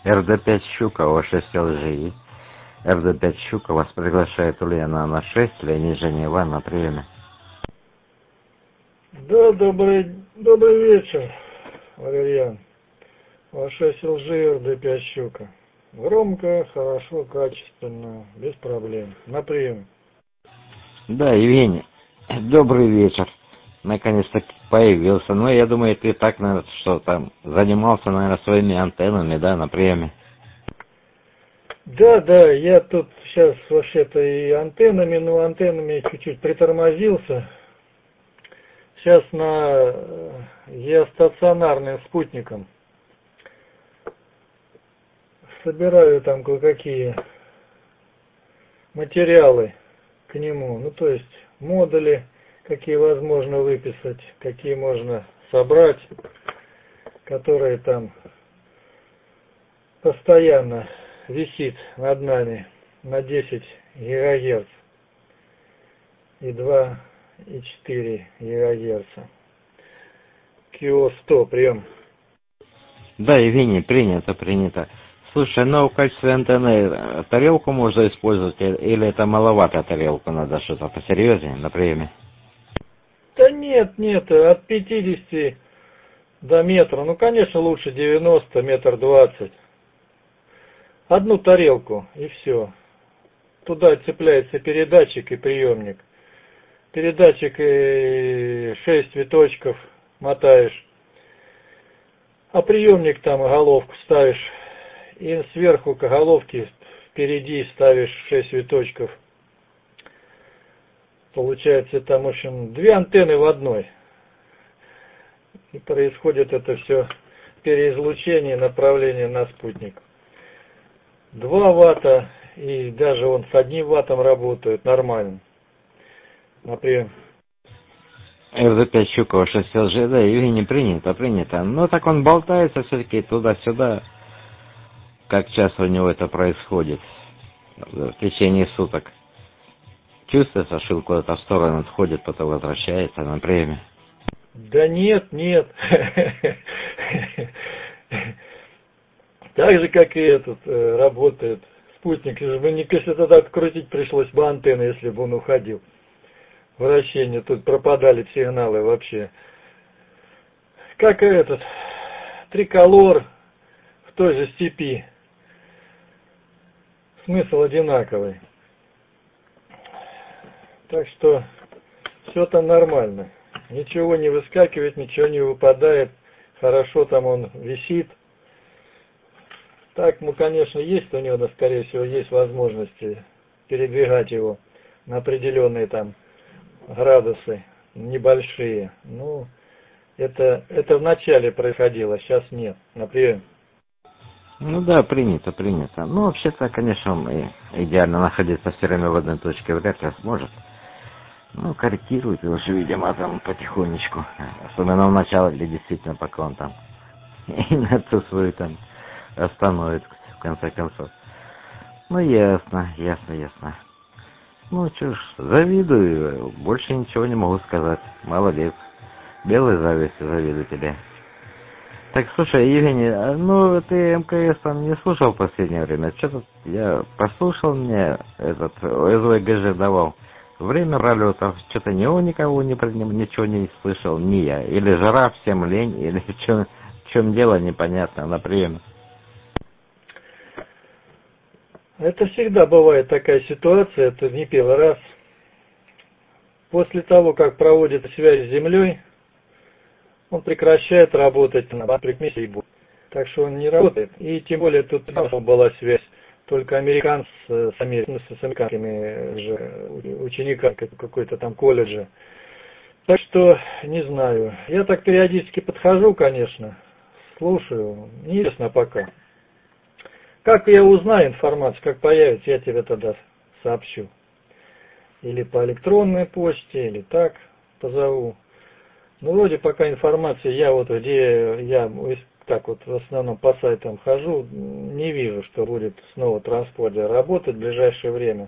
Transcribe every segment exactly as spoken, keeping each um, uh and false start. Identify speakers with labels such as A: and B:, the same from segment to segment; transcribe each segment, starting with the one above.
A: эр дэ пять Щука, о шесть эл жи. эр дэ пять Щука вас приглашает Ульяна на шесть, Леонид Женева на приеме.
B: Да, добрый, добрый вечер, Валерьян. о шесть эл жи, эр дэ пять Щука. Громко, хорошо, качественно, без проблем. На прием.
A: Да, Евгений, добрый вечер. Наконец-то появился. Ну, я думаю, ты так, наверное, что там занимался, наверное, своими антеннами, да, на приеме.
B: Да, да, я тут сейчас вообще-то и антеннами, но антеннами чуть-чуть притормозился. Сейчас на геостационарным спутником собираю там кое-какие материалы к нему. Ну, то есть модули, какие возможно выписать, какие можно собрать, которые там постоянно висит над нами на десять гигагерц и два и четыре гигагерца. кью о сто, прием.
A: Да, Евгений, принято, принято. Слушай, ну в качестве антенны тарелку можно использовать, или это маловато тарелку, надо что-то посерьезнее на приеме?
B: Да нет, нет, от пятидесяти до метра, ну конечно лучше девяносто, метр двадцать. Одну тарелку и все. Туда цепляется передатчик и приемник. Передатчик и шесть виточков мотаешь, а приемник там головку ставишь, и сверху к головке впереди ставишь шесть виточков. Получается там, в общем, две антенны в одной. И происходит это все переизлучение направления на спутник. два ватта, и даже он с одним ваттом работает нормально. Например.
A: эр дэ пять Щукова шесть эл жи, да, Евгений, принято, принято. Но так он болтается все-таки туда-сюда. Как часто у него это происходит в течение суток. Чувствуется, что куда-то в сторону отходит, потом возвращается на приеме.
B: Да нет, нет. Так же, как и этот э, работает спутник. Если тогда открутить пришлось бы антенны, если бы он уходил. Вращение, тут пропадали сигналы вообще. Как и этот триколор в той же степи. Смысл одинаковый. Так что все там нормально. Ничего не выскакивает, ничего не выпадает. Хорошо там он висит. Так, ну, конечно, есть у него, да, скорее всего, есть возможности передвигать его на определенные там градусы, небольшие. Ну, это, это вначале происходило, сейчас нет. Например.
A: Ну да, принято, принято. Ну, вообще-то, конечно, он и идеально находиться все время в одной точке вряд ли сможет. Ну, корректирует его же, видимо, там потихонечку. Особенно в начале, где действительно, пока он там инерцию свою там остановит, в конце концов. Ну, ясно, ясно, ясно. Ну, что ж, завидую, больше ничего не могу сказать. Молодец. Белой завистью завидую тебе. Так, слушай, Евгений, ну, ты эм ка эс там не слушал в последнее время? Что-то я послушал, мне этот эс вэ гэ жэ давал. Время пролетов, что-то ни он никого не, ничего не слышал, ни я. Или жара, всем лень, или в чем, в чем дело, непонятно, на приеме.
B: Это всегда бывает такая ситуация, это не первый раз. После того, как проводит связь с Землей, он прекращает работать на прикмесе и будет. Так что он не работает. И тем более тут была связь. Только американцы с, Америк... с американскими же учениками какой-то там колледжа. Так что не знаю. Я так периодически подхожу, конечно, слушаю. Неизвестно пока. Как я узнаю информацию, как появится, я тебе тогда сообщу. Или по электронной почте, или так позову. Ну, вроде пока информация, я вот где я так вот в основном по сайтам хожу, не вижу, что будет снова транспортер работать в ближайшее время.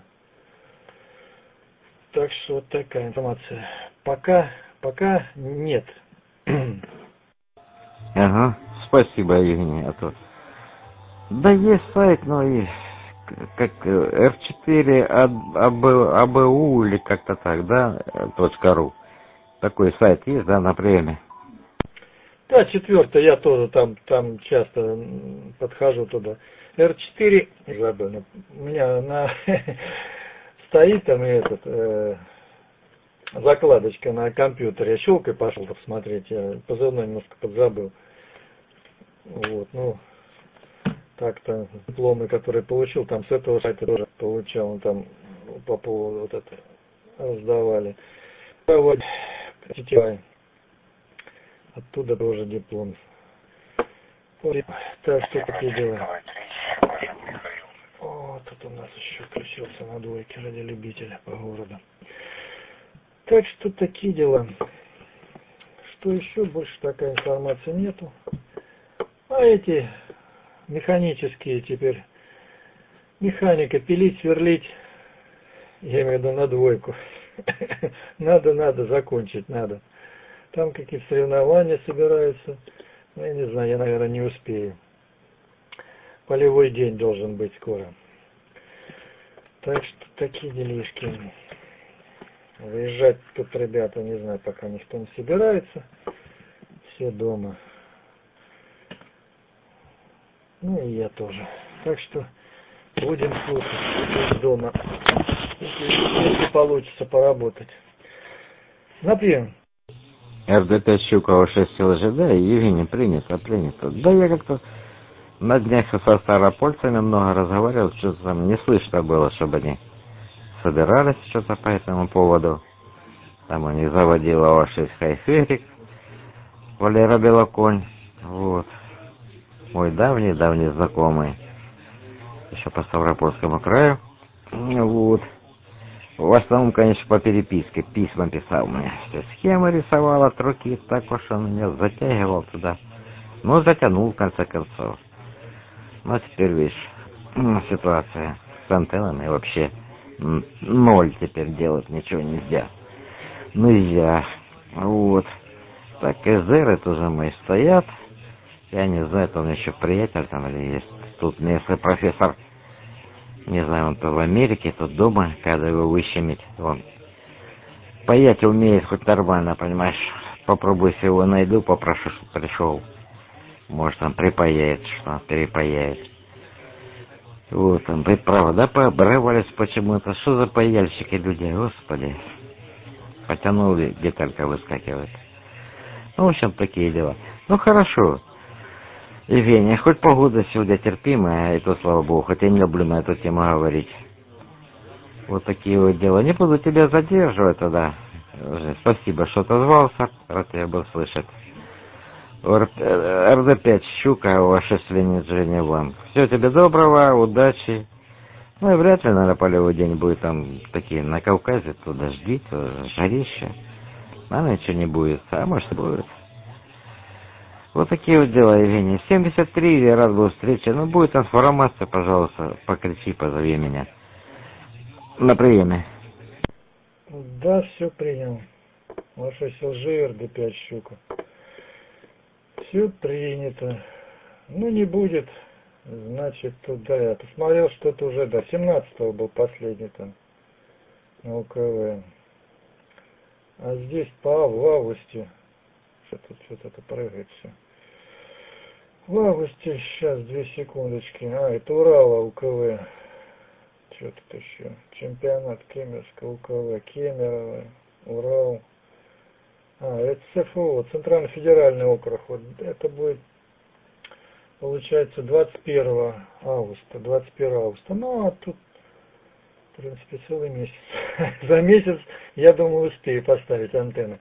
B: Так что вот такая информация. Пока, пока нет.
A: Ага, спасибо, Евгений, а то Да есть сайт, но и как эр четыре АБУ или как-то так, да, .ру. Такой сайт есть, да, на приеме?
B: Да, четвертый, я тоже там, там часто подхожу туда. эр четыре, забыл, у меня на стоит там и этот э, закладочка на компьютере. Я щелкой пошел посмотреть, я позывной немножко подзабыл. Вот, ну, так-то дипломы, которые получил, там с этого сайта тоже получал, он там по поводу вот это раздавали. Вот, сетевая. Оттуда тоже диплом. Так, что такие дела? О, тут у нас еще включился на двойке ради любителя по городу. Так что такие дела. Что еще? Больше такая информации нету. А эти механические теперь. Механика, пилить, сверлить. Я имею в виду на двойку. Надо, надо, закончить надо. Там какие-то соревнования собираются. Ну, я не знаю, я, наверное, не успею. Полевой день должен быть скоро. Так что такие делишки. Выезжать тут, ребята, не знаю, пока никто не собирается. Все дома. Ну и я тоже. Так что будем слушать дома. Если, если получится поработать. Например.
A: эр дэ пять Щукова шесть эл жэ дэ, Евгений, принято, принято. Да я как-то на днях со старопольцами много разговаривал, что-то там не слышно было, чтобы они собирались что-то по этому поводу. Там у них заводила о шесть Хайферик, Валера Белоконь, вот. Мой давний-давний знакомый, еще по Ставропольскому краю, вот. В основном, конечно, по переписке, письма писал мне, все схемы рисовал от руки, так уж он меня затягивал туда. Ну, затянул, в конце концов. Ну, теперь, видишь, ситуация с антеннами вообще ноль теперь делать, ничего нельзя. Нельзя. Вот. Так, эзеры тоже мои стоят. Я не знаю, это у меня еще приятель там или есть. Тут местный профессор, не знаю, он то в Америке, тут дома, когда его выщемить. Он паять умеет хоть нормально, понимаешь. Попробуй, если его найду, попрошу, чтобы пришел. Может, он припаяет, что перепаяет. Вот, там провода пообрывались почему-то. Что за паяльщики люди, господи. Потянули, деталька выскакивает. Ну, в общем, такие дела. Ну, хорошо. Евгений, хоть погода сегодня терпимая, и то, слава богу, хотя не люблю на эту тему говорить. Вот такие вот дела. Не буду тебя задерживать тогда. Спасибо, что отозвался. Рад тебя был слышать. эр дэ пять Щука, ваше свинение вам. Всего тебе доброго, удачи. Ну и вряд ли, наверное, полевой день будет там такие на Кавказе, то дожди, то жарище. Наверное, ничего не будет, а может и будет. Вот такие вот дела, Евгений. семьдесят три, я рад был встрече. Ну, будет информация, пожалуйста, покричи, позови меня. На приеме.
B: Да, все принял. Ваше СЛЖ, эр дэ пять Щука. Все принято. Ну, не будет. Значит, туда я посмотрел, что-то уже, да, семнадцатого был последний там на УКВ. А здесь по в августе. Что-то что-то прыгает все. В августе, сейчас, две секундочки. А, это Урала УКВ. Что тут еще? Чемпионат Кемеровского УКВ. Кемерово, Урал. А, это ЦФО, Центрально-федеральный округ. Вот это будет, получается, двадцать первого августа. двадцать первого августа. Ну, а тут, в принципе, целый месяц. За месяц, я думаю, успею поставить антенны.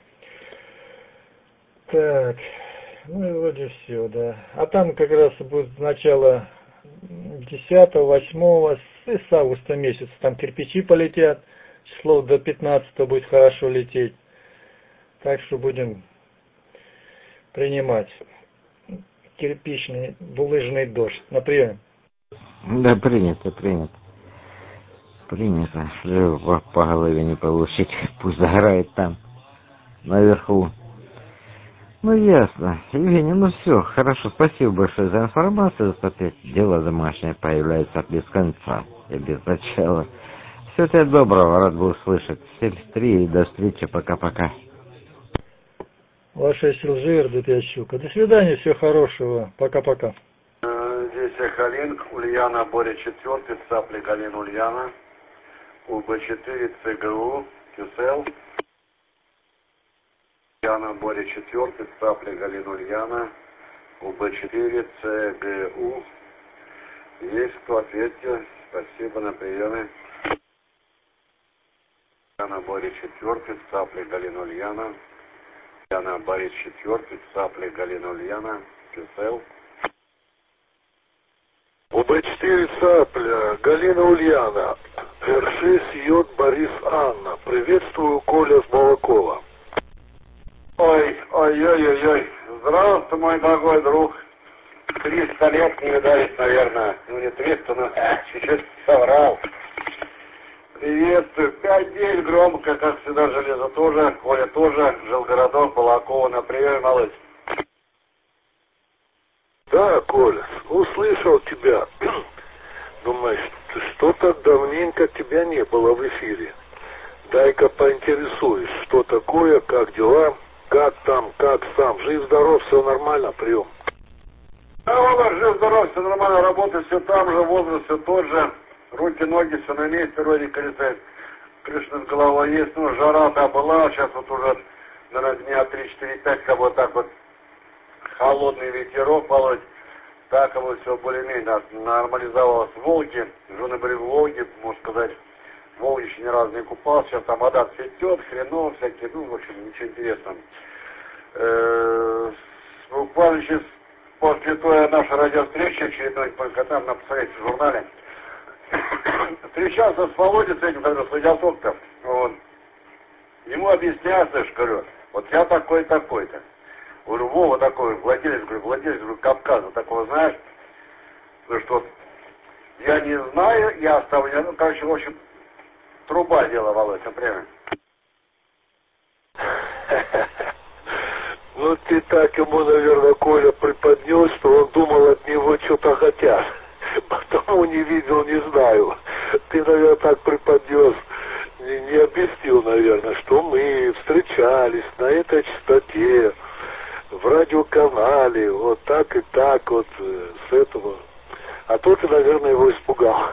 B: Так, ну и вроде все, да. А там как раз будет начало десятого, восьмого, с августа месяца. Там кирпичи полетят. Число до пятнадцатого будет хорошо лететь. Так что будем принимать кирпичный булыжный дождь. На прием.
A: Да, принято, принято. Принято. Лишь по голове не получить. Пусть загорает там, наверху. Ну, ясно. Евгений, ну все, хорошо, спасибо большое за информацию. Зато опять дело домашнее появляется без конца и без начала. Всего тебе доброго, рад был услышать. Сель три и до встречи, пока-пока.
B: Ваша сил живер, Дмитрий Щука. До свидания, всего хорошего. Пока-пока.
C: Здесь Галин, Ульяна, Боря четвертый, Цапли, Галин, Ульяна, УБ4, ЦГУ, КЮСЕЛ. Ульяна, Боря четвертый, Цапли, Галин, Ульяна, УБ4, ЦГУ. Есть кто, ответьте. Спасибо, на приеме. Ульяна, Боря четвертый, Цапли, Галин, Ульяна. Ульяна, Боря четвертый, Цапли, Галин, Ульяна, КЮСЕЛ.
D: УБ4 Цапля, Галина Ульяна, эр шесть J Борис Анна. Приветствую, Коля с Балакова.
C: Ой, ой-ой-ой-ой. Здравствуй, мой дорогой друг. Триста лет не видались, наверное. Ну, не триста, но чуть-чуть соврал. Приветствую. Пять дней громко, как всегда, железо тоже. Коля тоже. Желгородок, Балакова. На приеме, малыш.
D: Да, Коля, услышал тебя. Думаешь, что-то давненько тебя не было в эфире. Дай-ка поинтересуюсь, что такое, как дела, как там, как сам. Жив-здоров, все нормально, прием.
C: Да, Оля, жив-здоров, все нормально, работает все там же, возраст все тот же. Руки, ноги, все на месте, вроде, кажется, крыша над головой есть. Ну, жара-то была, сейчас вот уже, наверное, дня три-четыре-пять, как бы вот так вот. Холодный ветерок, Володь, так вот все более-менее нормализовалось в Волге, жены были в Волге, можно сказать, в Волге еще ни разу не купался, сейчас там вода цветет, хреново всякие, ну, в общем, ничего интересного. Э-э- буквально сейчас после той нашей радиовстречи очередной, когда на посмотрите в журнале, встречался с Володей, с этим, когда с радиоток-то, вот. Ему объясняют, слышь, говорю, вот я такой-такой-то. Говорю, Вова такой, владелец, говорю, владелец, говорю, Кавказа, такого знаешь? Ну что, я не знаю, я оставляю, ну, короче, в общем, труба дело, Володя, прямо.
D: Ну, ты так ему, наверное, Коля преподнес, что он думал, от него что-то хотят. Потому не видел, не знаю. Ты, наверное, так преподнес, не, не объяснил, наверное, что мы встречались на этой частоте, в радиоканале, вот так и так вот с этого. А то ты, наверное, его испугал.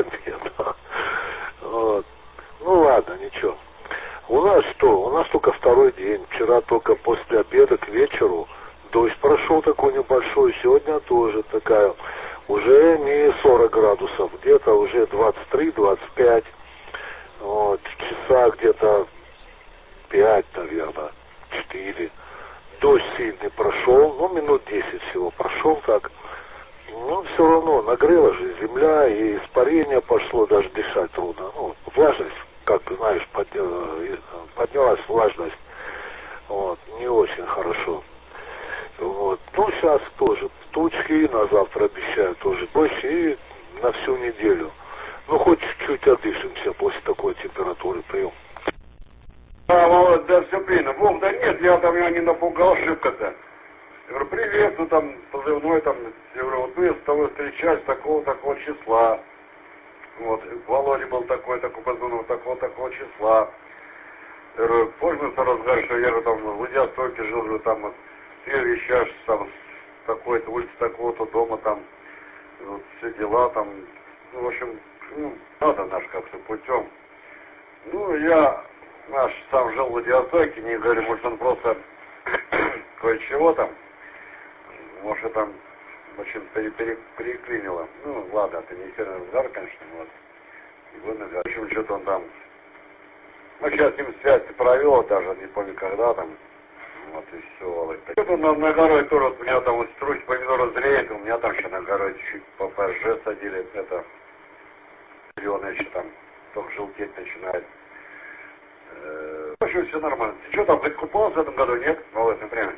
D: Вот. Ну ладно, ничего. У нас что? У нас только второй день. Вчера только после обеда к вечеру дождь прошел такой небольшой. Сегодня тоже такая. Уже не сорок градусов, где-то уже двадцать три двадцать пять. Вот. Часа где-то пять, наверное, четыре. Дождь сильный прошел, ну, минут десять всего прошел так. Ну, все равно, нагрела же земля, и испарение пошло, даже дышать трудно. Ну, влажность, как ты знаешь, поднялась влажность. Вот, не очень хорошо. Вот. Ну, сейчас тоже тучки, на завтра обещают тоже дождь, и на всю неделю. Ну, хоть чуть-чуть отдышимся после такой температуры, прием.
C: А, Володь, да все принял. Вов, да нет, я там его не напугал шибко-то. Я говорю, привет, ну там позывной там, я говорю, вот мы с тобой встречались такого-такого числа. Вот, Володя был такой, такой позывной, такого-такого числа. Я говорю, помнишь, мы разговаривали, что я говорю, там в Владивостоке жил, говорю, там вот, ты вещаешь, там, такой-то, улица такого-то дома, там, вот, все дела, там, ну, в общем, ну, надо наш как-то путем. Ну, я... Наш сам жил в Владивостоке, не говорю, может он просто кое-чего там, может там, в общем, пере пере переклинило. Ну, ладно, это не сильно разговор, конечно, вот. И будем говорить, в общем, что-то он там, ну, сейчас с ним связь провел, даже не помню когда там, вот и все, вот. Что-то на, на огороде тоже, вот у меня там вот стручь помидоры зреет, у меня там еще на огороде чуть попозже садили, это, зеленое еще там, только желтеть начинает. В общем, все нормально. Ты что там, купался в этом году, нет? Володь, например.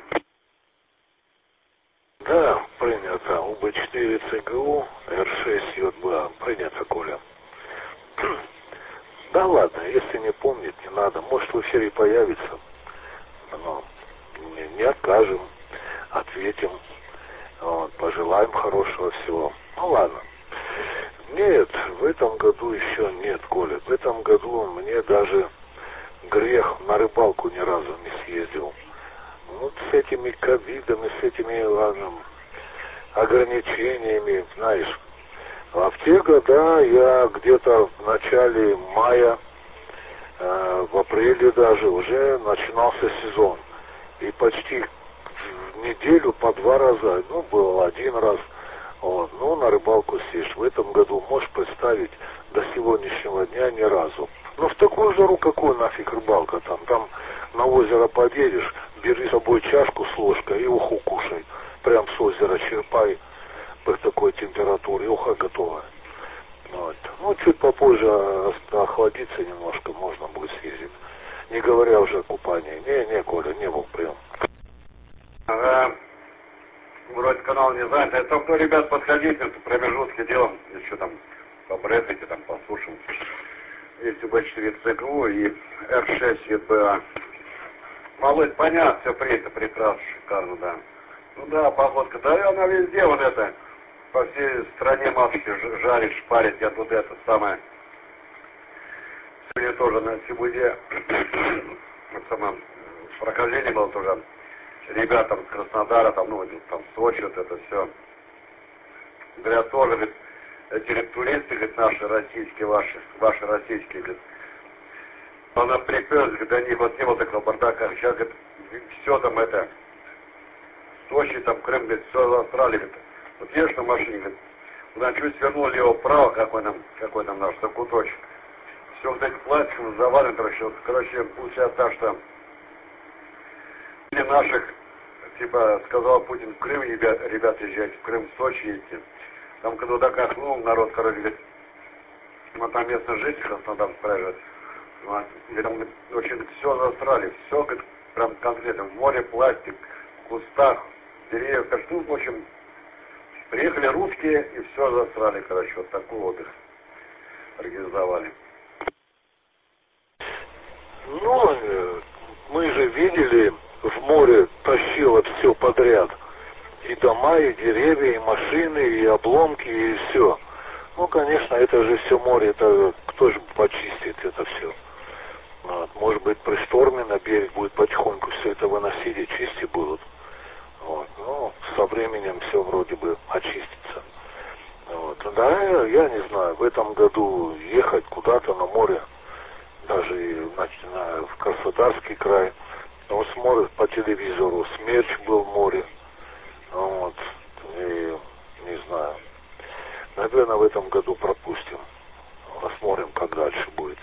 D: Да, принято. УБ4 ЦГУ, эр шесть ЙБА. Принято, Коля. Да ладно, если не помнит, не надо. Может, в эфире появится. Но нет, скажем, ответим, вот, пожелаем хорошего всего. Ну ладно. Нет, в этом году еще нет, Коля. В этом году мне даже грех, на рыбалку ни разу не съездил. Вот с этими ковидами, с этими, ладно, ограничениями, знаешь. А в те года я где-то в начале мая, э, в апреле даже, уже начинался сезон. И почти в неделю по два раза, ну, был один раз, вот, ну, на рыбалку съешь. В этом году, можешь представить, до сегодняшнего дня ни разу. Ну, в такую жару, какую нафиг рыбалка там? Там на озеро подъедешь, бери с собой чашку с ложкой и уху кушай. Прям с озера черпай при такой температуре, уха готовая. Вот. Ну, чуть попозже охладиться немножко, можно будет съездить. Не говоря уже о купании. Не, не, Коля, не был прям.
C: Ага. Вроде канал не занят. Это кто, ребят, подходите, промежутки делаем, еще там по брефике, там по сушам. Есть бэ четыре цэ ка у и эр шесть е бэ а. Малыш, понятно, все принято, прекрасно, шикарно, да. Ну да, погодка, да, она везде вот это, по всей стране матушки жарит, шпарит, я тут это самое. Сегодня тоже на Сибуде, вот самое, прохождение было тоже, ребята с Краснодара, там, ну, там, Сочи, вот это все. Говорят, тоже, говорит, эти говорит, туристы, говорит, наши российские, ваши, ваши российские, говорит, она приперся, говорит, они вот не вот такого бардака, сейчас, говорит, все там это, Сочи, там, Крым, говорит, все в Австралии, говорит, вот едешь на машине, говорит, куда чуть свернул лево-право, какой там, какой там наш закуточек, все вот эти пластиком завалено, короче, вот, короче, получается так, что для наших, типа, сказал Путин, в Крым, ребят, ребят езжайте, в Крым, в Сочи едете. Там, когда вот так отхнул народ, короче, говорит, вот там местные жители Краснодар спрашивают, вот, и там, говорит, очень все в Австралии, все, говорит, прям конкретно, в море пластик, в кустах, деревьев, как ну, в общем, приехали русские и все в Австралии, короче, вот такой отдых организовали.
D: Ну, мы же видели, в море тащило все подряд. И дома, и деревья, и машины, и обломки, и все. Ну, конечно, это же все море, это кто же почистит это все? Вот. Может быть, при шторме на берег будет потихоньку все это выносить и чистить будут. Вот. Ну, со временем все вроде бы очистится. Вот. Да, я не знаю, в этом году ехать куда-то на море, даже значит, на, в Краснодарский край, но смотрят по телевизору, смерч был в море. Вот, и не знаю. Наверное, в этом году пропустим. Посмотрим, как дальше будет.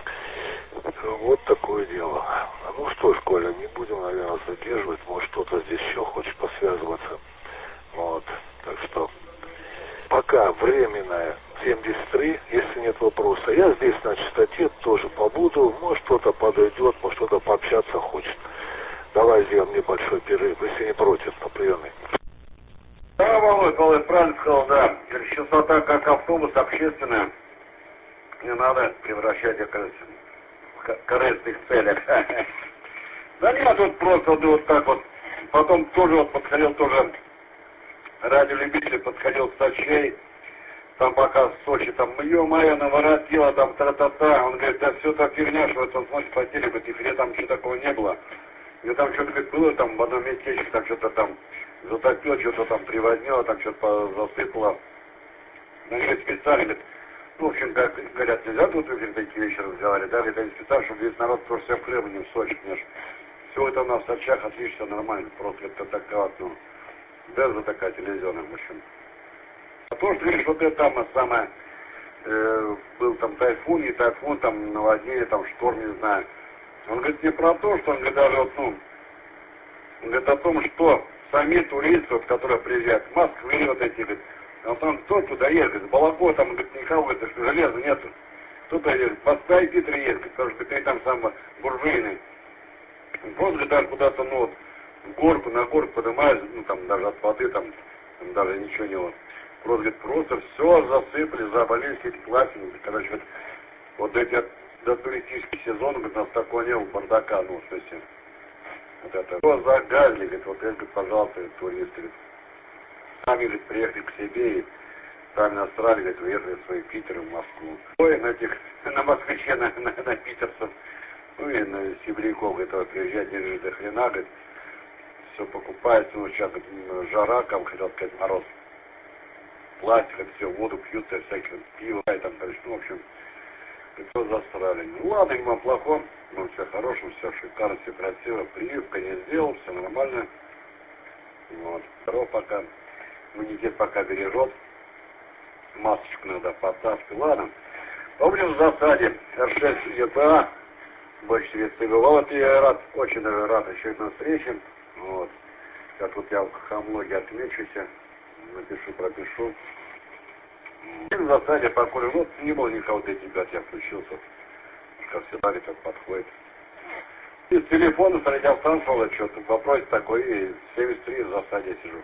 D: Вот такое дело. Ну что ж, Коля, не будем, наверное, задерживать. Может, кто-то здесь еще хочет посвязываться. Вот. Так что пока временное семьдесят три, если нет вопроса. Я здесь на частоте тоже побуду. Может, кто-то подойдет, может, кто-то пообщаться хочет. Давай сделаем небольшой перерыв, если не против, на приемный.
C: Да, Володь, Володь, правильно сказал, да. Частота как автобус общественная. Не надо превращать ее в корыстных целях. Да нет, тут просто вот так вот. Потом тоже вот подходил тоже радиолюбитель, подходил к Сочей. Там пока в Сочи, там, ё-моё, наворотило, там, тра-та-та. Он говорит, да все так фигня, что это смотрит по телеку, нифига там ничего такого не было. И там что-то, говорит, было там в одном местечке, там что-то там затопило, что-то там приводнило, там что-то засыпало. Ну, говорит, специально, говорит, ну, в общем, как говорят, нельзя тут, говорит, такие вещи разговаривать, да, говорит, они специально, чтобы весь народ тоже все в Крым, не в Сочи, конечно. Все это у нас в Сочах, отлично, нормально, просто это такая вот, ну, деза такая телевизионная, в общем. А то, что, говоришь, вот это там самое, э, был там тайфун, не тайфун, там наводнение, там шторм, не знаю. Он говорит не про то, что он говорит даже вот, ну, он говорит о том, что сами туристы, вот, которые приезжают в Москве, вот эти, говорит, а там кто туда едет, говорит, Балако, там, говорит, никого, говорит, железа нету. Кто-то едет, подставь Питер едет, потому что ты там сам буржуйный. Просто, говорит, даже куда-то, ну, вот, в горку, на горку поднимаешь, ну, там, даже от воды, там, там даже ничего не вот. Просто, говорит, просто все засыпали, заболели все эти пластики, короче, вот, вот эти, до туристический сезон, говорит, у нас такого не было, бардака, ну, то есть, вот это, что загадли, говорит, вот, говорит, пожалуйста, туристы, говорит, сами, говорит, приехали к себе и сами насрали, говорит, уехали в свои Питер в Москву. Ой, на этих, на москвиче, на, на, на питерцев, ну и на сибиряков, этого приезжать не до хрена, говорит, все покупается, ну сейчас говорит, жара, как хотел сказать, мороз, пластик, это все, воду пьют, всякие пиво, и там, ну, в общем, все засрали. Ну ладно, ему о плохом, ну все хорошо, все шикарно, все красиво, прививка не сделал, все нормально. Вот, здоров пока, иммунитет пока бережет, масочку иногда поставьте, ладно. Помню в засаде эр шесть ЕПА, больше вецы бывал, вот я рад, очень даже рад очередной встрече. Вот. Сейчас вот я в хамлоге отмечусь, напишу, пропишу. И в засаде покурил, вот не было никого до тебя, я включился. Как всегда, как подходит. Из телефона среди автомобиля что-то вопрос такой, и семьдесят три в засаде сижу.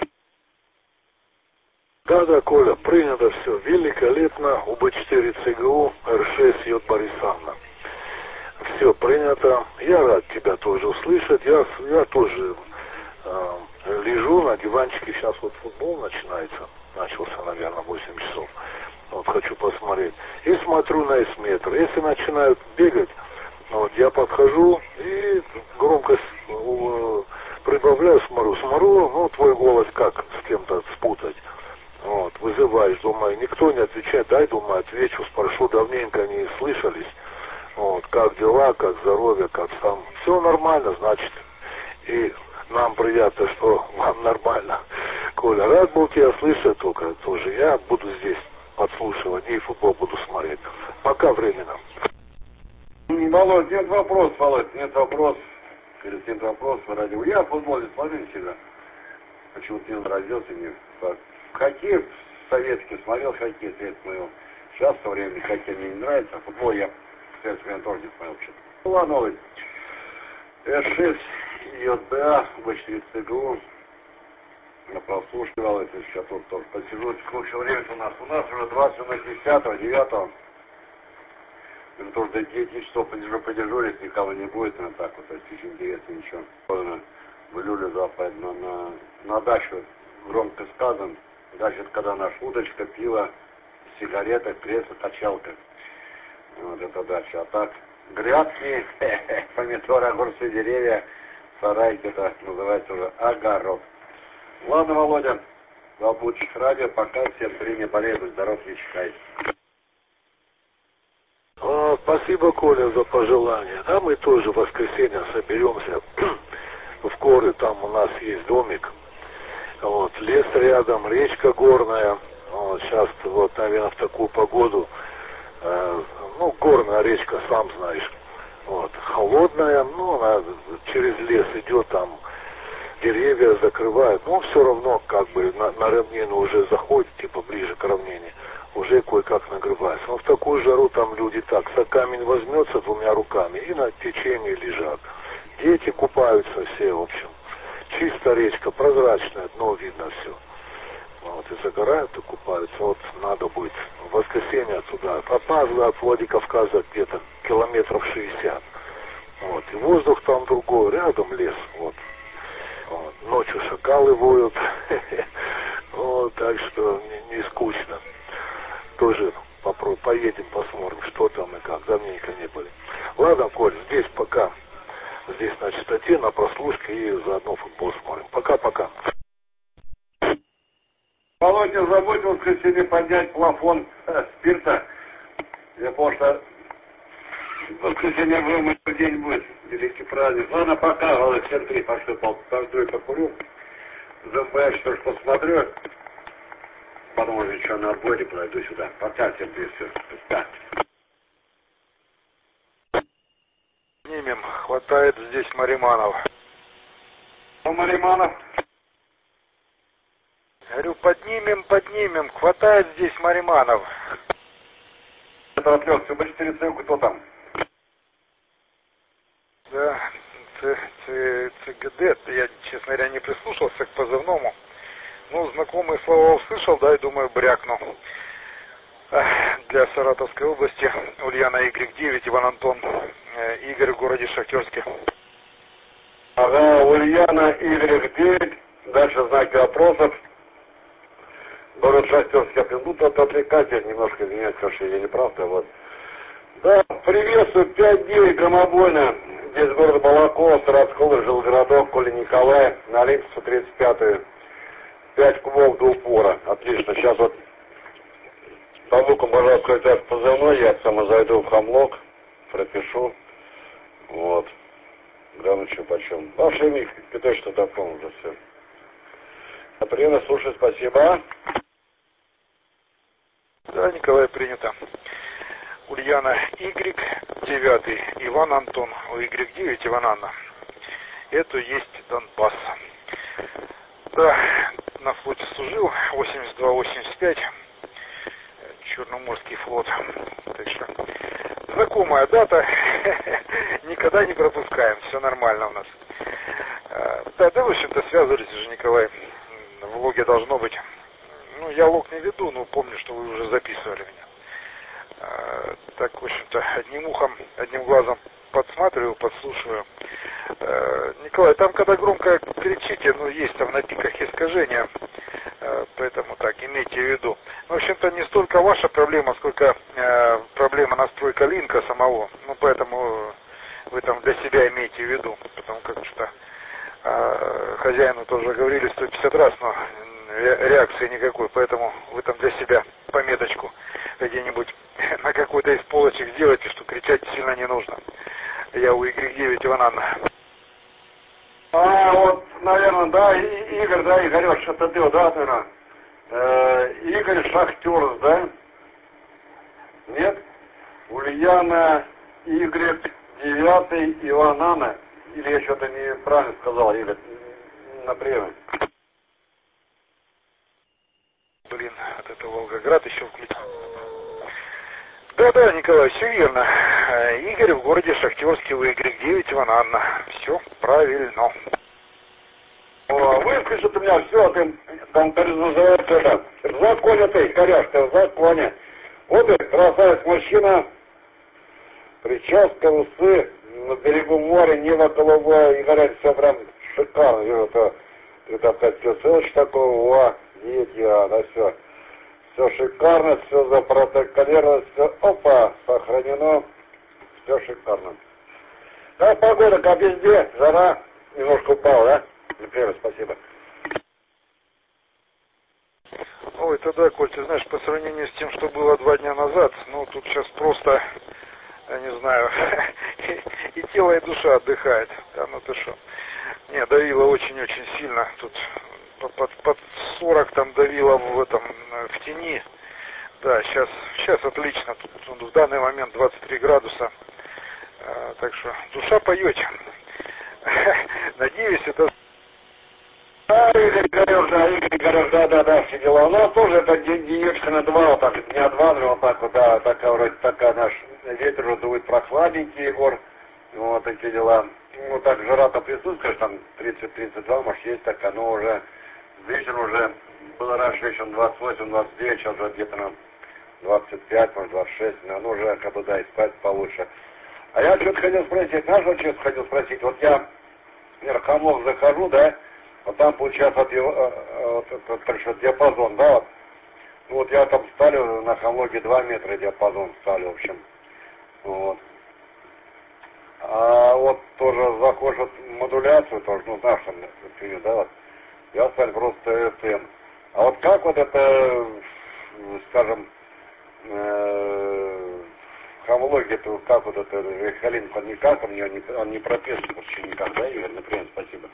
D: Да-да, Коля, принято все. Великолепно. У Бэ четыре Цэ Гэ У, эр шесть Йод Борисовна. Все принято. Я рад тебя тоже услышать. Я, я тоже э, лежу на диванчике. Сейчас вот футбол начинается. Начался, наверное, восемь часов. Вот хочу посмотреть. И смотрю на эсметр. Если начинают бегать, вот я подхожу и громкость э, прибавляю, смотрю. Смотрю, ну, твой голос как с кем-то спутать. Вот, вызываешь, думаю, никто не отвечает, дай, думаю, отвечу, спрошу, давненько не слышались. Вот, как дела, как здоровье, как там. Все нормально, значит. И нам приятно, что вам нормально. Коля, рад был тебя слышать только тоже. Я буду здесь подслушивать и футбол буду смотреть. Пока временно.
C: Володь, нет вопрос, Володь, нет вопрос. Говорит, нет вопрос, радио. Я футбол не смотрю всегда. Почему-то не родился, не так. Хоккей советский, смотрел хоккей, это моего. Сейчас в то время хоккей мне не нравится, а футбол я в советское время тоже не смотрел что-то. Ну ладно, Володь. эр шесть Йод Бэ А, Бэ четыре Цэ Гэ У. Я прослушивал это, сейчас тут тоже посижу. Сколько время у нас? У нас уже двадцать десятого, девятого. Это тоже до девяти часов подержу, подежурить, никого не будет, но так вот, это очень интересно, ничего. В июле завтра на, на, на дачу, громко сказано, дача это когда наша удочка, пиво, сигарета, кресло, качалка. Вот это дача. А так, грядки, помидоры, огурцы, деревья, сарайки, это называется уже огород. Ладно, Володя, Лапутчик радио, пока, всем время полезно, здоров, не чихай.
D: А, спасибо, Коля, за пожелание. Да, мы тоже в воскресенье соберемся в горы, там у нас есть домик. Вот, лес рядом, речка горная. Вот, сейчас, вот, наверное, в такую погоду, э, ну, горная речка, сам знаешь. Вот, холодная, ну, она через лес идет, там деревья закрывают. Но все равно, как бы, на, на равнину уже заходит, типа, ближе к равнине. Уже кое-как нагревается. Но в такую жару там люди так, за камень возьмется двумя руками и на течении лежат. Дети купаются все, в общем. Чистая речка, прозрачная, дно видно все. Вот, и загорают, и купаются. Вот надо будет в воскресенье туда. От нас, от Владикавказа где-то километров шестьдесят. Вот, и воздух там другой, рядом лес, вот. Вот. Ночью шакалы воют. Вот, так что не, не скучно. Тоже попробуем, поедем, посмотрим, что там и как. Давненько не были. Ладно, Коль, здесь пока. Здесь на частоте, на прослушке и заодно футбол смотрим. Пока-пока.
C: Володя, не забудь в воскресенье поднять плафон э, спирта. Я понял, что в воскресенье вымыть день будет. Великий праздник. Ладно, пока, Володя, всем три, пошли, пойду покурю. Зомбаешь, что ж посмотрю. Потом уже еще на отборе пройду сюда. Пока, всем три, все. Пока.
E: Поднимем, хватает здесь Мариманов.
C: Ну, Мариманов.
E: Говорю, поднимем, поднимем, хватает здесь Мариманов.
C: Это отвлекся, Бэ четыре Цэ Гэ У, кто там?
E: Да, Цэ Гэ Дэ, я, честно говоря, не прислушался к позывному. Ну, знакомые слова услышал, да, и думаю, брякну. Для Саратовской области, Ульяна Игорь девять, Иван Антон, Игорь в городе Шахтерске.
C: Ага, Ульяна, Y девять, дальше знаки вопросов. Город Шахтерский, ну тут отвлекать, немножко извиняюсь, конечно, я не прав, да вот. Да, приветствую, пять девять, громобойно, здесь город Балакова, Саратского, Жилгородок, Коля Николай, на Липцу тридцать пятую, пять кубов до упора, отлично, сейчас вот по луку, пожалуйста, скажите позывной, я сама зайду в Хамлок, пропишу, вот, гляну, что почем. Ваше имя, питай, что дополнил уже все. Приемно, слушай, спасибо.
E: Да, Николай, принято. Ульяна Y девять, Иван Антон, у Y девять, Иван Анна. Это есть Донбасс. Да, на флоте служил, восемьдесят два восемьдесят пять, Черноморский флот. Так что, знакомая дата, никогда не пропускаем, все нормально у нас. Да, да, в общем-то, связывались уже, Николай, в логе должно быть. Ну, я лог не веду, но помню, что вы уже записывали меня. А, так, в общем-то, одним ухом, одним глазом подсматриваю, подслушиваю. А, Николай, там, когда громко кричите, ну, есть там на пиках искажения, а, поэтому так, имейте в виду. Ну, в общем-то, не столько ваша проблема, сколько а, проблема настройка линка самого. Ну, поэтому вы там для себя имейте в виду, потому как что а, хозяину тоже говорили сто пятьдесят раз, но реакции никакой, поэтому вы там для себя пометочку где-нибудь на какой-то из полочек сделайте, что кричать сильно не нужно. Я у Y девять, Иван Анна.
C: А, вот, наверное, да, И, Игорь, да, Игорь, что-то ты, да, наверное. Э, Игорь Шахтерс, да? Нет? Ульяна, Y девять, Иван Анна. Или я что-то неправильно сказал, Игорь, на приеме.
E: Блин, от этого Волгоград еще включил. Да-да, Николай, все верно. Игорь в городе Шахтерский, у Y девять, Иван Анна. Все правильно.
C: О, выпишет у меня все, ты, там называется это, в законе ты, коряш, ты в законе. Вот и красавец мужчина, прическа, усы, на берегу моря, небо голубое, и говорят, все прям шикарно. Вижу, это, это опять все селочь такого, о, дети, а, да, все. Все шикарно, все запротоколировано, все, опа, сохранено, все шикарно. Как погода, как везде, жара немножко упала, да? Например, спасибо.
E: Ой, тогда, Коль, ты знаешь, по сравнению с тем, что было два дня назад, ну, тут сейчас просто, я не знаю, и тело, и душа отдыхает. Да, ну ты что? Не, давило очень-очень сильно. Тут под, под сорок там давило в этом, в тени. Да, сейчас, сейчас отлично. Тут в данный момент двадцать три градуса. А, так что душа поет. Надеюсь, это...
C: Да, Игорь Горев, да, Игорь Горев, да, да, да, все дела. У нас тоже это денечка на два, вот так, дня два, вот так вот, да, такая вроде такая наш ветер уже дует прохладненький, Егор, вот такие дела. Ну, так жара-то присутствует, там тридцать тридцать два, может, есть такая, но уже вечер уже, было раньше вечером двадцать восемь двадцать девять, сейчас уже где-то на двадцать пять, может, двадцать шесть, но ну, уже, как бы, да, и спать получше. А я что-то хотел спросить, знаешь, вот что-то хотел спросить, вот я в Верхомлок захожу, да, вот там получается от его, вот, вот, вот, диапазон, да, вот. Ну вот я там ставлю на Хамлоге два метра диапазон ставлю, в общем. Вот. А вот тоже заходишь в модуляцию, тоже, ну знаешь, там, да, вот. Я ставлю просто эф эм. А вот как вот это, скажем, э, в Хамлоге, то как вот это, Халин, он никак, он не, он не прописан вообще никак, да, Игорь, например, спасибо.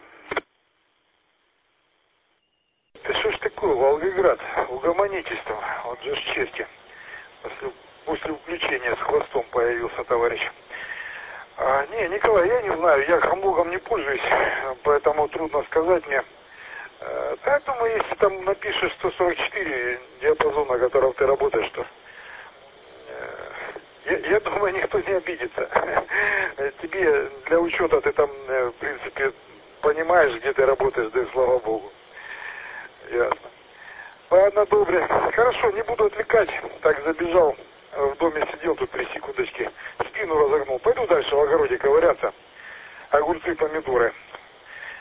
E: Да что ж такое, Волгоград, угомонитесь там, вот же черти. После, после включения с хвостом появился товарищ. А, не, Николай, я не знаю, я Хамлогом не пользуюсь, поэтому трудно сказать мне. А, да, думаю, если там напишешь сто сорок четыре диапазон, на котором ты работаешь, то я, я думаю, никто не обидится. Тебе для учета ты там, в принципе, понимаешь, где ты работаешь, да и слава богу. Ясно. Ладно, добре. Хорошо, не буду отвлекать. Так, забежал, в доме сидел тут три секундочки, спину разогнул. Пойду дальше в огороде ковыряться. Огурцы, помидоры.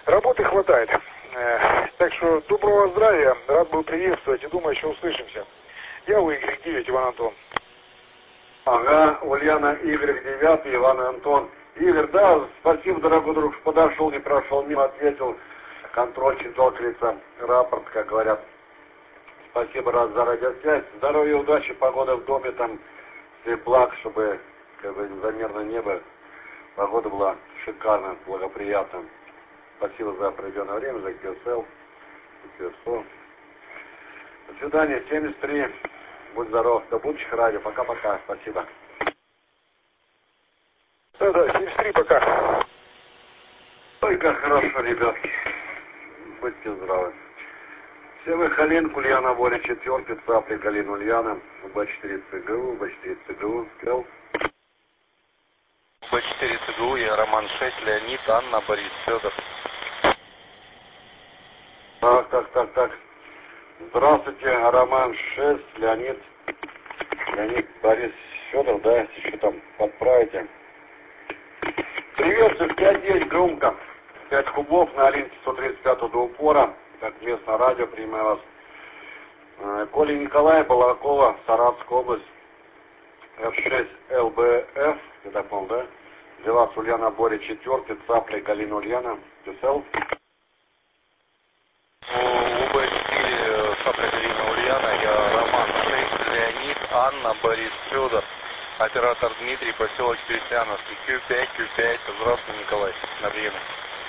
E: Работы хватает. Э, так что доброго здравия, рад был приветствовать и думаю, еще услышимся. Я у Y девять, Иван Антон.
C: Ага, Ульяна, Игорь девять, Иван Антон. Игорь, да, спасибо, дорогой друг, что подошел, не прошел мимо, ответил. Контрольчик, как рапорт, как говорят. Спасибо раз за радиосвязь. Здоровья, удачи, погода в доме, там, благ, чтобы, как бы, замерное небо. Погода была шикарная, благоприятная. Спасибо за проведенное время, за кью эс эл, кью эс о. До свидания, семьдесят три. Будь здоров, до будущих радио. Пока-пока, спасибо.
E: Да-да, семьдесят три, пока.
C: Ой, как хорошо, ребятки. Будьте здравы. Все вы Халин, Ульяна, Боря, четвертый, Цапли, Галина, Ульяна, Б четыре Ц Г У, Б четыре Ц Г У, Скел.
F: Б четыре Ц Г У, я Роман шесть, Леонид, Анна, Борис, Федор.
C: Так, так, так, так. Здравствуйте, Роман шесть, Леонид. Леонид, Борис, Федор, да, еще там подправите. Приветствую, пять девять, громко. пять кубов на Алинке сто тридцать пять до упора. Как местное радио, принимаю вас. Коля Николай, Балакова, Саратовская область. Ф шесть Л Б Ф, я так понял, да? Для вас Ульяна, Боря, четвертый, Цапля, Галина, Ульяна, Т С Л.
F: У Б четыре, Цапля, Галина, Ульяна, я Роман шесть, Леонид, Анна, Борис, Федор. Оператор Дмитрий, поселок Крестьяновский, Q пять, Q пять, здравствуй, Николай, на приеме.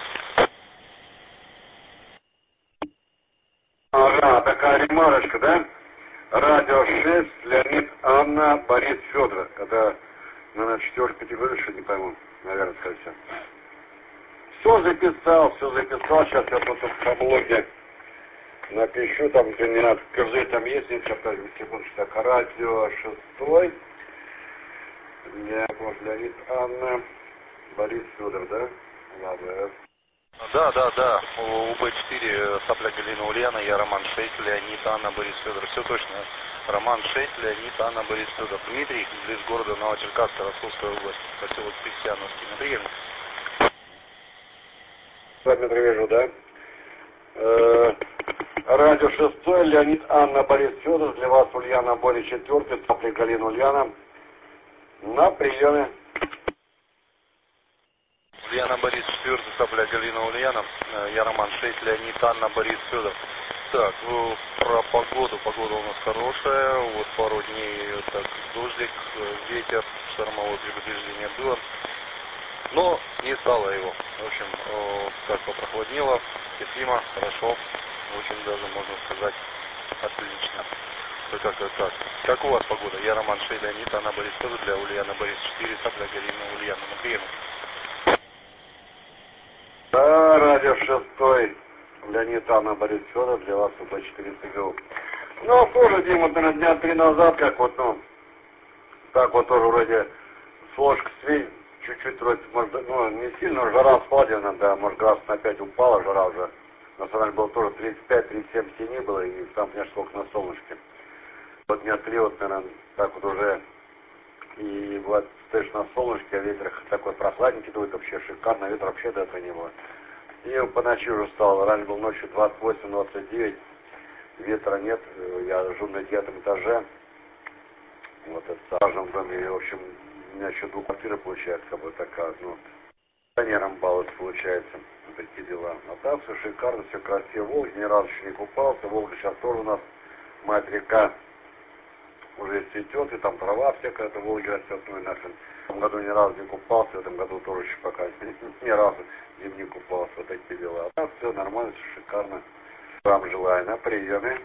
C: Ага, такая ремарочка, да? Радио шесть, Леонид, Анна, Борис, Федор. Это, наверное, четвертая категория, что не пойму, наверное, скорее всего. Все записал, все записал, сейчас я просто по блоге напишу, там, где не надо, каждый там есть, нет, сейчас, секундочку, так, радио шестой, Леонид, Анна, Борис, Федор, да? Ладно.
F: Да, да, да, у Б четыре, Цапля, Галина, Ульяна, я Роман шесть, Леонид, Анна, Борис, Федор. Все точно. Роман шесть, Леонид, Анна, Борис, Федор. Дмитрий, близ города Новочеркасска, Ростовская область, поселок Крестьяновский. На приеме.
C: С вами вижу, да? Э, радио шестой, Леонид, Анна, Борис, Федор. Для вас Ульяна, Борис, четвертый, Цапля, Галина, Ульяна. На приеме.
F: Ульяна, Борис, четвертый, Цапля, Галина, Ульяна. Я Роман шесть, Леонид, Анна, Борис, Федор. Так, ну, про погоду. Погода у нас хорошая. Вот пару дней так дождик, ветер, штормовое предупреждение было. Но не стало его. В общем, как попрохладнело, терпимо, хорошо. Очень даже, можно сказать, отлично. Да как это так? Как у вас погода? Я Роман шесть, Леонид, Анна, Борис, Федор. Для Ульяна, Борис четыре, Цапля, Галина, Ульяна. На приеме.
C: Да, радио шестой, Леонид, Анна, Борис, Федор, для вас Б четыре Ц Г У. Ну, тоже, Дима, наверное, дня три назад, как вот, ну, так вот тоже вроде с ложка свинь, чуть-чуть вроде, может, ну, не сильно, жара спадена, да, может, градус на пять упала жара уже. На самом деле было тоже тридцать пять тридцать семь в тени было, и там, конечно, сколько на солнышке. Вот дня три, вот, наверное, так вот уже, и вот стоишь на солнышке, а ветер такой прохладненький дует, вообще шикарно, ветра вообще до этого не было. И по ночи уже стало, ранее был ночью двадцать восемь двадцать девять, ветра нет, я живу на девятом этаже, вот это в этажном доме, и, в общем, у меня еще две квартиры получается, как бы такая, ну, пионером баллот получается, вот такие дела. А так все шикарно, все красиво, Волга ни разу еще не купался, Волга сейчас тоже у нас, мать река, уже цветет, и там трава всякая, это Волга растет, ну и нахрен. В этом году ни разу не купался, в этом году тоже еще пока ни разу не купался, вот такие дела. А так все нормально, все шикарно. Вам желаю на приеме.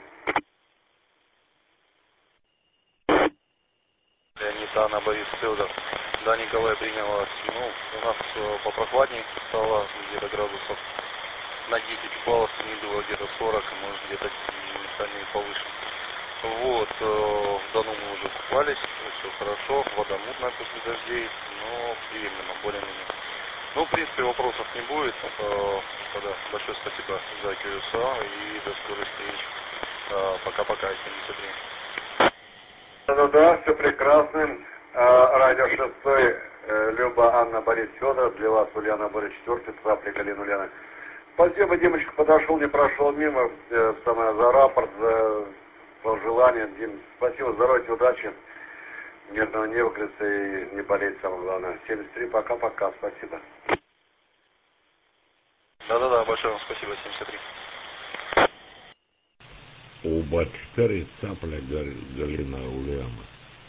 F: Леонид, Анна, Борис, Федор. Да, Николай, принял вас. Ну, у нас э, попрохладнее стало, где-то градусов на десять упало, снизу было где-то сорок, может где-то местами и повыше. Вот, э, в Дону мы уже купались, все хорошо, вода мутная после дождей, но приемлемо, более-менее. Ну, в принципе, вопросов не будет. Э, тогда большое спасибо за Q S O и до скорых встреч. Э, пока-пока, семьдесят три.
C: Да-да-да, все прекрасно. А, радио шестой, э, Люба, Анна, Борис, Федор. Для вас Ульяна, Борис, четвертый, Цапля, Галина, Ульяна. Спасибо, Димочка, подошел, не прошел мимо, э, самое, за рапорт, за пожелания. Дим, спасибо, здоровья, удачи, мирного неба, и не болеть, самое главное. семьдесят три, пока-пока, спасибо.
F: Да-да-да, большое вам спасибо, семьдесят три.
G: Оба четыре цапля Галина Ульяна.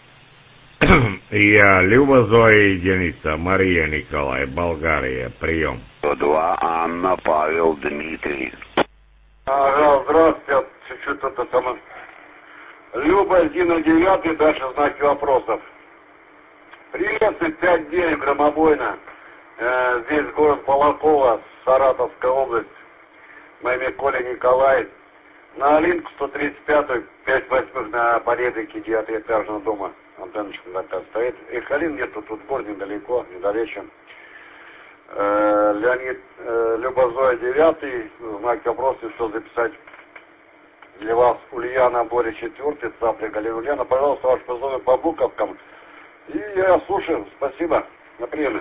G: Я Люба Зоя единица, Мария Николай, Болгария, прием.
H: Два, Анна, Павел, Дмитрий.
C: Ага, здравствуйте, чуть-чуть это самое. Люба, Зина, девятый, дальше знаки вопросов. Приветствую, пять девять, громобойно. Э, здесь город Балакова, Саратовская область. Мое имя Коля Николай. На Алинку сто тридцать пятую, пять восьмых на Поребрике, девятиэтажного дома. Антенночка такая стоит. Их Алин нету, тут в городе недалеко, недалече. Э, Леонид, э, Люба Зоя девятый, знаки вопроса, все записать. Для вас Ульяна, Боря четвертый, Цапля Галина Ульяна. Пожалуйста, ваш позвонок по буковкам. И я слушаю. Спасибо. На приеме.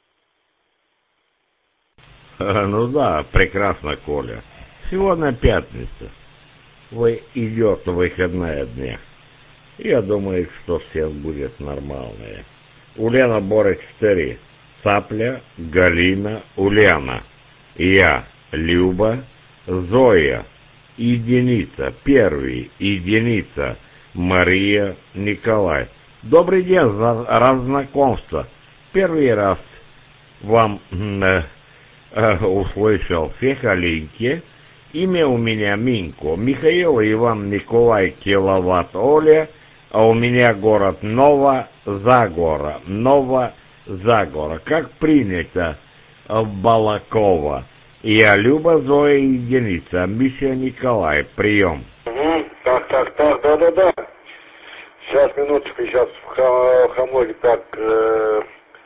G: Ну да, прекрасно, Коля. Сегодня пятница. Вы идет выходные дни. Я думаю, что всех будет нормально. Ульяна, Боря четыре. Цапля, Галина, Ульяна. Я, Люба, Зоя. Единица, первый, единица, Мария, Николай. Добрый день, за раз знакомства. Первый раз вам э, э, услышал Фехалинки. Имя у меня Минко. Михаил Иван Николай Киловатт Оля, а у меня город Ново-Загора. Ново-Загора. Как принято в Балакова. Я Люба Зоя единица, Миша Николай, прием.
C: Угу. Так, так, так, да-да-да. Сейчас, минуточку, сейчас в хамоге. Так, э,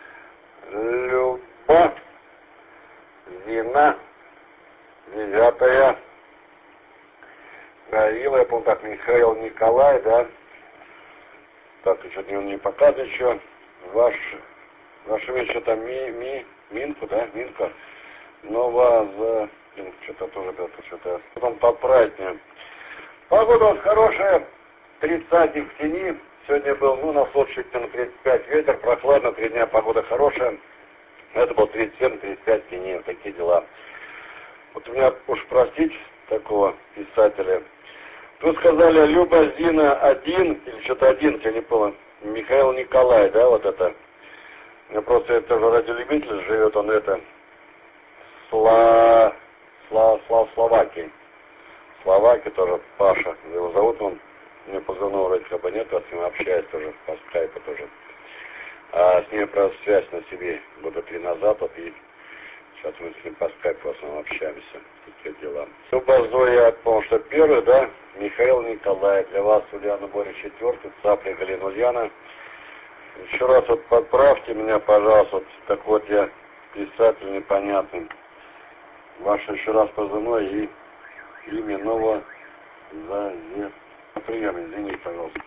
C: Люба, Зина, девятая, Гаила, я помню, так, Михаил Николай, да. Так, что-то он не показывает еще. Ваш, ваше имя что-то Ми, Ми, Минку, да, Минка. Ново, что-то тоже, что-то, потом подправить мне. Погода у нас хорошая, тридцатик в тени. Сегодня был, ну, на чуть на тридцать пять ветер, прохладно, три дня погода хорошая. Это был тридцать семь тридцать пять в тени, такие дела. Вот у меня, уж простить, такого писателя. Тут сказали, Люба Зина один, или что-то один, я не помню, Михаил Николай, да, вот это. У меня просто это же радиолюбитель живет, он это... Сла... Сла... Сла... Словакии. Словакия тоже, Паша. Его зовут, он, мне позывного вроде как бы нет, я с ним общаюсь тоже, по скайпу тоже. А с ним, правда, связь на себе года три назад, вот, и сейчас мы с ним по скайпу в основном общаемся. Такие дела. Люба Зоя, потому что первый, да, Михаил Николай, для вас Ульяна Боря четвертый, Цапля Галина Ульяна. Еще раз вот подправьте меня, пожалуйста, вот так вот я писатель непонятный. Ваше еще раз позывной и имя нового за прием, извините, пожалуйста.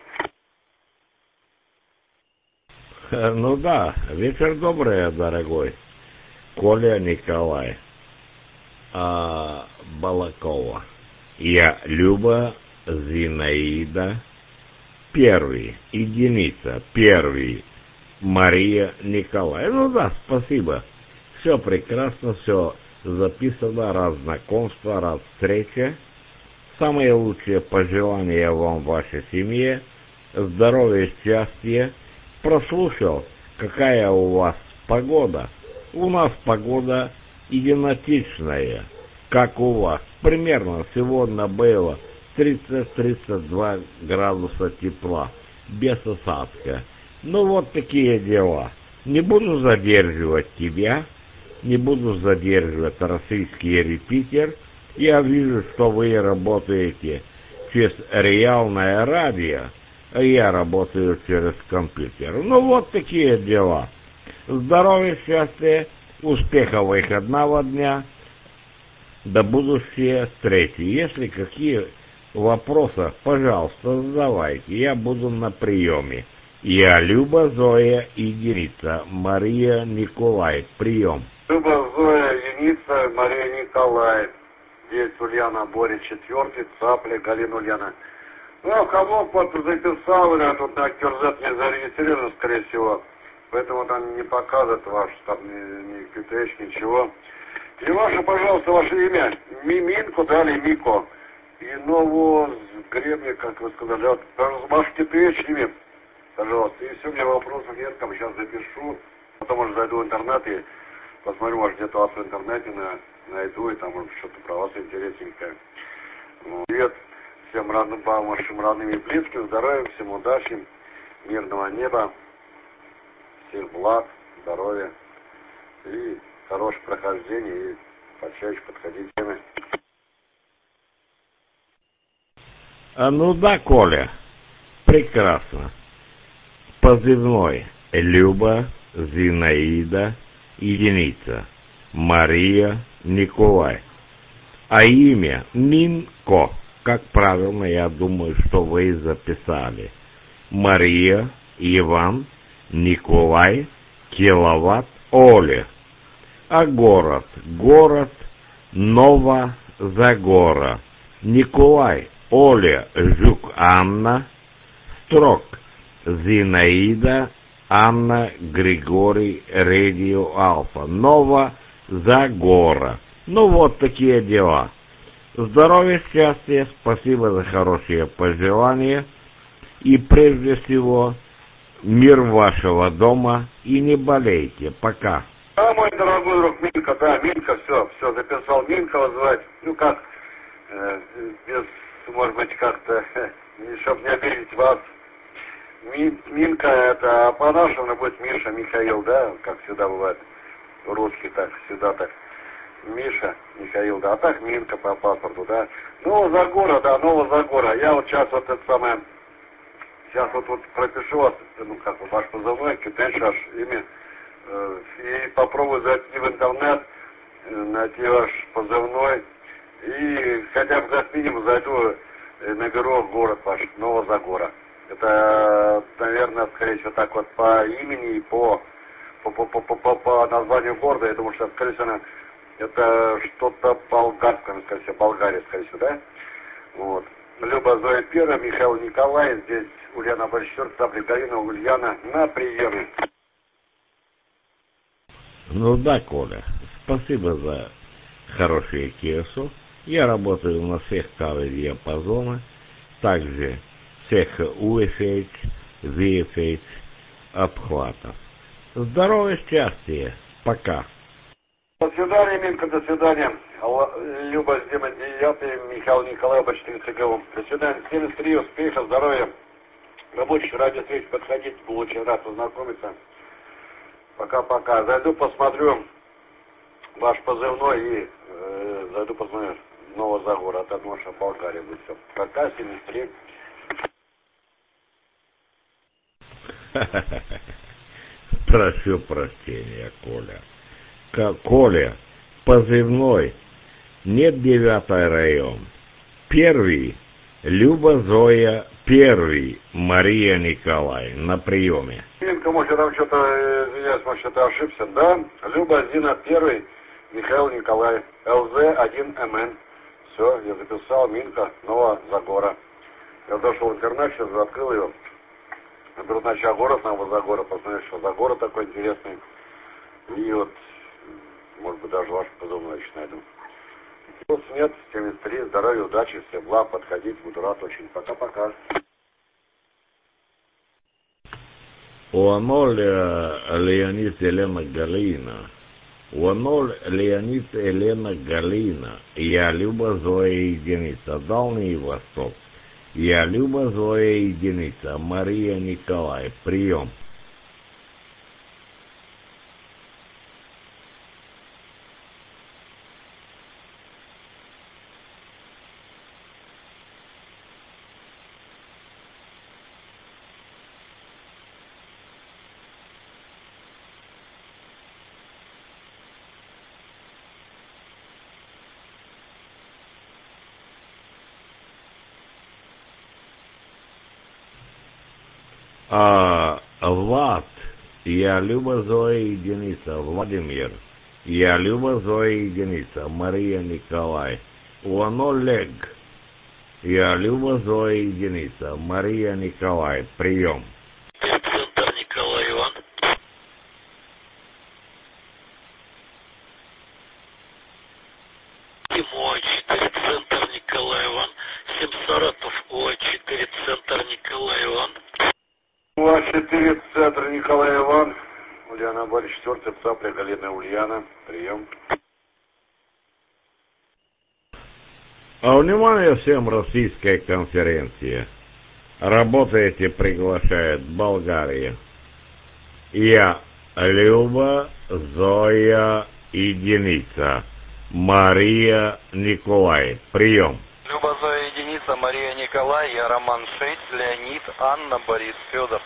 G: Ну да, вечер добрый, дорогой. Коля Николай. А, Балакова. Я Люба Зинаида. Первый. Единица. Первый. Мария Николай. Ну да, спасибо. Все прекрасно, все записано, раз знакомство, раз встреча. Самые лучшие пожелания вам, вашей семье. Здоровья, счастья. Прослушал, какая у вас погода. У нас погода идентичная, как у вас. Примерно сегодня было тридцать тридцать два градуса тепла, без осадка. Ну вот такие дела. Не буду задерживать тебя, не буду задерживать российский репитер. Я вижу, что вы работаете через реальное радио, а я работаю через компьютер. Ну вот такие дела. Здоровья, счастья, успехов выходного дня, до будущей встречи. Если какие вопросы, пожалуйста, задавайте, я буду на приеме. Я Люба Зоя единица, Мария Николай, прием.
C: Люба, Зоя, Яница, Мария, Николай. Здесь Ульяна, Боря, четвертый, Цапля, Галина, Ульяна. Ну, кого кто-то записал, или тут на Кирзет не зарегистрирован, скорее всего. Поэтому там не показывает ваш, там ни, ни кью ти эйч, ничего. И ваше, пожалуйста, ваше имя. Миминко, да, или Мико. И нового гребня, как вы сказали. Вот, ваш кью ти эйч имя, пожалуйста. И все, у меня вопросов нет, там сейчас запишу. Потом уже зайду в интернет и посмотрю, может, где-то у вас в интернете на, найду, и там может что-то про вас интересненькое. Ну, привет всем родным, вашим родным и близким, здоровья, всем удачи, мирного неба, всех благ, здоровья и хороших прохождений, и почаще подходить к теме.
G: А ну да, Коля, прекрасно. Позывной Люба, Зинаида, Единица, Мария, Николай. А имя Минко, как правильно, я думаю, что вы записали. Мария, Иван, Николай, Киловатт, Оля. А город? Город Новозагора. Николай, Оля, Жук, Анна, Строк, Зинаида, Анна, Григорий, Радио Алфа. Новозагора. Ну вот такие дела. Здоровья, счастья, спасибо за хорошие пожелания. И прежде всего, мир вашего дома. И не болейте. Пока.
C: Да, мой дорогой друг Минка, да, Минка, все, все, записал Минка вызывать. Ну как, э, без, может быть, как-то, чтобы не обидеть вас. Ми, Минка, это, а по-нашему будет Миша, Михаил, да, как всегда бывает. Русский так, всегда так. Миша, Михаил, да, а так Минка по паспорту, да. Новозагора, да, Новозагора. Я вот сейчас вот это самое, сейчас вот, вот пропишу вас, ну как, ваш позывной, китайш, ваш имя, э, и попробую зайти в интернет, э, найти ваш позывной, и хотя бы как минимум зайду, э, наберу город ваш, Новозагора. Это, наверное, скорее всего, так вот по имени и по, по, по, по, по, по названию города, я думаю, что, скорее всего, это что-то болгарское, скорее всего, Болгария, скорее всего, да? Вот. Люба, Зоя первая, Михаил, Николай, здесь Ульяна Большер, Цапля, Галина, Ульяна на приеме.
G: Ну да, Коля, спасибо за хорошие кесу. Я работаю на всех диапазонах, также всех ю эф эйч, ви эф эйч, обхватов. Здоровья, счастья. Пока.
C: До свидания, Минка, до свидания. Люба, Зима, девятый, Михаил Николаевич, тридцать гривен. До свидания. семьдесят три, успеха, здоровья. Рабочий радио встреч, подходите, был очень рад познакомиться. Пока-пока. Зайду, посмотрю ваш позывной и э, зайду, посмотрю Новозагор, а там наша Болгария будет все. Пока, семьдесят три.
G: Прошу прощения, Коля. Коля, позывной, нет девятый район. Первый, Люба Зоя, первый, Мария Николай, на приеме.
C: Минка, может, я там что-то, извиняюсь, может, что-то ошибся, да? Люба Зина, первый, Михаил Николай, эл зэ один эм эн. Все, я записал, Минка, Новозагора. Я зашел в интернет, сейчас открыл ее. Наберу сначала город Новозагора, посмотрю, что за город такой интересный. И вот, может быть, даже ваш позывной еще найду. Вот нет, семьдесят три, здоровья, удачи, всем благ, подходить, буду рад очень. Пока-пока.
G: Уанол Леонид Елена Галина. Уанол Леонид Елена Галина. Я Люба Зоя Единица. Дальний Восток. Я Люба Зоя Единица. Мария Николай. Прием. А, Влад, я Люба Зоя Единица, Владимир, Я Люба, Зоя, единица. Мария, Николай. Он Олег. Я Люба, Зоя, единица. Мария, Николай. Прием.
I: Центр Николай Иван. О четыре, центр Николай Иван. семь Саратов, О четыре, центр Николай Иван.
C: О четыре, центр Николай Иван. Ульяна Борис, четвертая цапля, Галина Ульяна. Прием.
G: А внимание всем, российская конференция. Работаете, приглашает Болгария. Я Люба, Зоя, единица. Мария, Николай. Прием.
F: Люба, Зоя, единица. Мария, Николай. Я Роман, шесть. Леонид, Анна, Борис, Федор.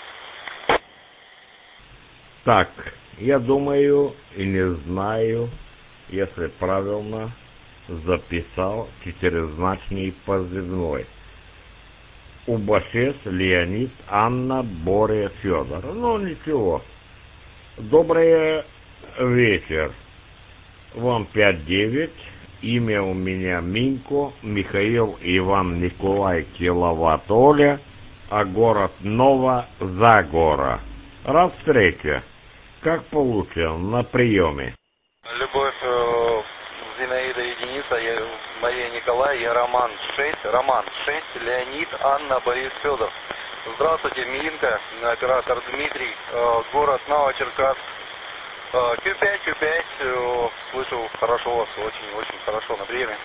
G: Так, я думаю и не знаю, если правильно записал четырехзначный позывной. Убашес, Леонид, Анна, Боря, Федор. Ну, ничего. Добрый вечер. Вам пять девять. Имя у меня Минко, Михаил Иван Николай Киловатт Оля, а город Нова Загора. Рад встрече. Как получил на приеме?
F: Любовь, э, Зинаида, единица. Я, Мария, Николай. Я Роман, шесть. Роман, шесть. Леонид, Анна, Борис, Федор. Здравствуйте, Минка, оператор Дмитрий, э, город Новочеркасск. Э, Q пять, Q пять, э, слышу хорошо вас, очень-очень хорошо на приеме.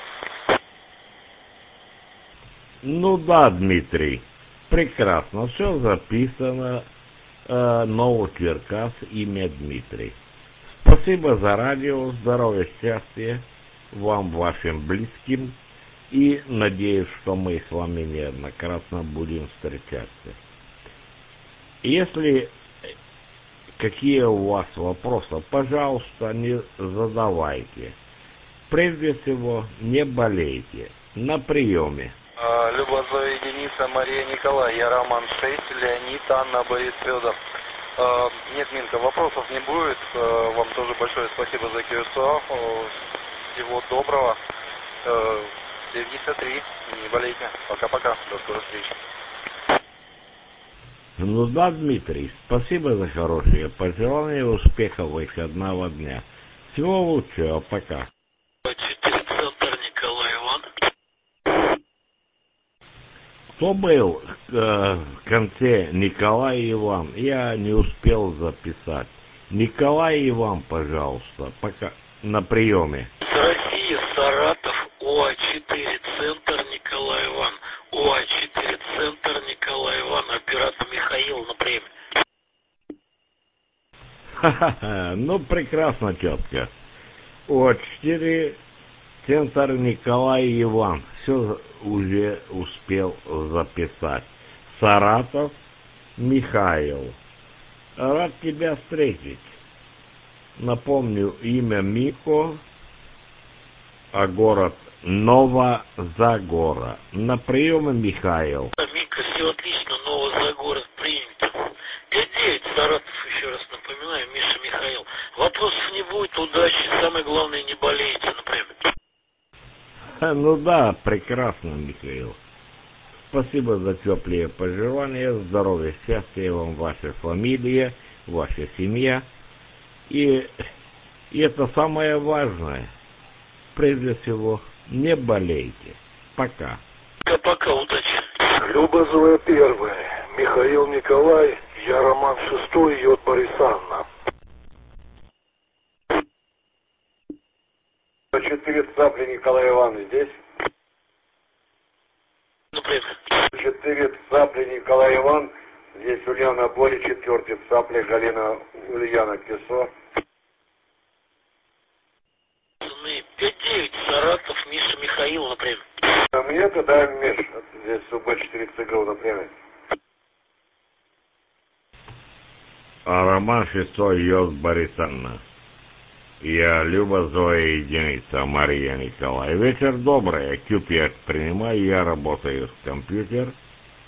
G: Ну да, Дмитрий, прекрасно, все записано. Э, Новочеркасск, имя Дмитрий. Спасибо за радио, здоровья, счастья вам, вашим близким. И надеюсь, что мы с вами неоднократно будем встречаться. Если какие у вас вопросы, пожалуйста, не задавайте. Прежде всего, не болейте. На приеме.
F: Люба, Зоя, единица. Мария, Николай. Я Роман, шесть. Леонид, Анна, Борис, Федор. Нет, Минка, вопросов не будет. Вам тоже большое спасибо за КСО. Всего доброго. семьдесят три. Не болейте. Пока-пока. До скорой встречи.
G: Ну да, Дмитрий, спасибо за хорошие пожелания, успехов выходного дня. Всего лучшего, пока.
I: четыре, центр Николай Иван.
G: Кто был э, в конце Николай Иван? Я не успел записать. Николай Иван, пожалуйста, пока на приеме.
I: С России, Саратов, О четыре, центр Николай Иван. О четыре, центр Николай Иван. Оператор Михаил на приеме.
G: Ха-ха-ха, ну прекрасно, тетка. О четыре, центр Николай Иван. Все уже успел записать. Саратов, Михаил. Рад тебя встретить. Напомню, имя Мико, а город Нова Загора. На приеме, Михаил.
I: Мика, все отлично, Нова Загора принято. пять девять, Саратов, еще раз напоминаю, Миша, Михаил. Вопросов не будет, удачи, самое главное, не болейте, например.
G: Ну да, прекрасно, Михаил. Спасибо за теплые пожелания, здоровья, счастья вам, ваша фамилия, ваша семья. И, и это самое важное. Прежде всего, не болейте. Пока.
I: Пока-пока, удачи.
D: Люба, Зоя, первая. Михаил, Николай. Я Роман, шестой. Йод, Борис, Анна.
C: четыре цапли, Николай Иванович здесь?
I: Например.
C: четыре цапли, Николай Иван. Здесь Ульяна Боря, четвертый цапли, Галина Ульяна Кисо.
I: пять девять, Саратов, Миша, Михаил, например.
C: А мне-то, да, Миш, здесь УБ четыре ЦГУ, например.
G: А Роман шестой, Йод, Борис, Анна. Я Люба, Зоя, единица, Мария, Николай. Вечер добрый, Q пять принимаю, я работаю с компьютер,